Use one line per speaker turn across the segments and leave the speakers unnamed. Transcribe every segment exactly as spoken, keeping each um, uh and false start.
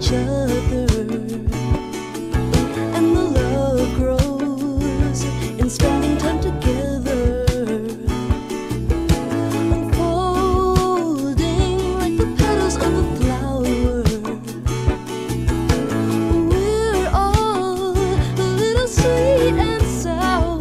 each other, and the love grows in spending time together, unfolding like the petals of a flower. We're all a little sweet and sour.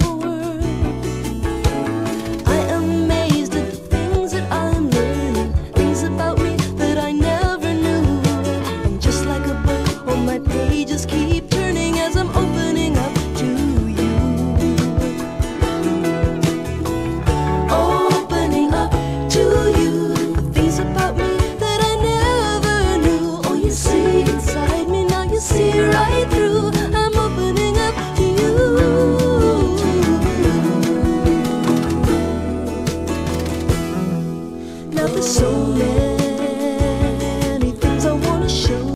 I am amazed at the things that I'm learning, things about me that I never knew. And just like a book, all my pages keep turning as I'm opening up to you. Opening up to you, the things about me that I never knew. Oh, you see inside me, now you see right through. I'm opening up to you. Now there's so many things I wanna show.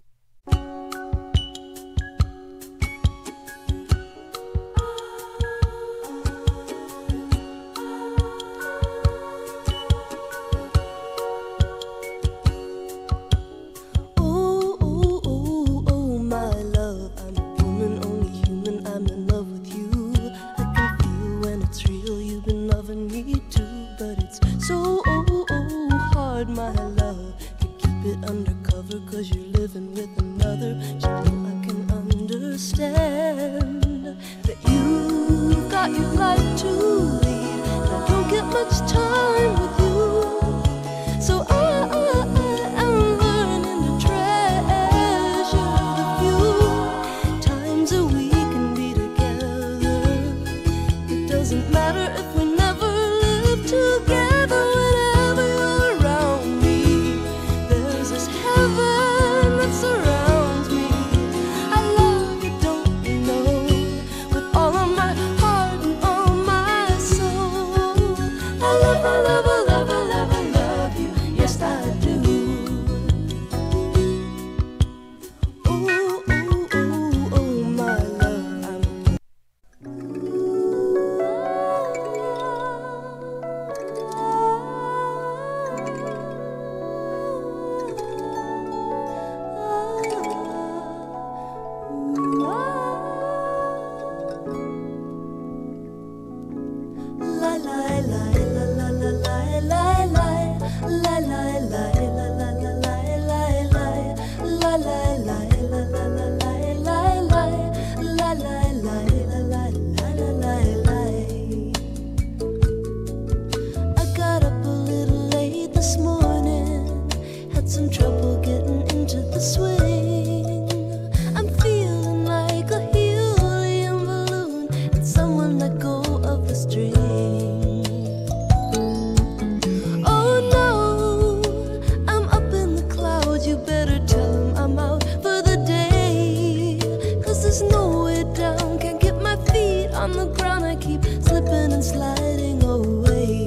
Oh, oh, oh, oh, my love, I'm a woman, only human, I'm in love with you. I can feel when it's real, you've been loving me too. But it's so, oh, oh, hard, my love, to keep it undercover, cause you're living with another. You know I can understand that you've got your life to lead, and I don't get much time with you. So I, I, I am learning to treasure the few times that we can be together. It doesn't matter if we never live together. Whenever you're around me, there's this heaven that surrounds me. I love you, don't you know, with all of my heart and all my soul. I love, I love, I love, I love, I love you. Yes, I do. Oh, oh, oh, oh, my love, I'm La la la la la la la la la la la la la la la la la la la la I got up a little late this morning, had some trouble getting into the swing. I'm feeling like a helium balloon, and someone let go of the string. Oh no, I'm up in the clouds, you better tell him I'm out for the day. Cause there's no way down, can't get my feet on the ground, I keep slipping and sliding away.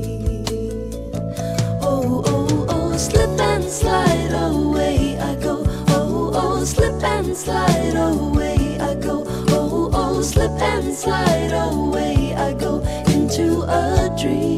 Oh, oh, oh, slip and slide away I go. Oh, oh, slip and slide away I go. Oh, oh, slip and slide away I go into a dream.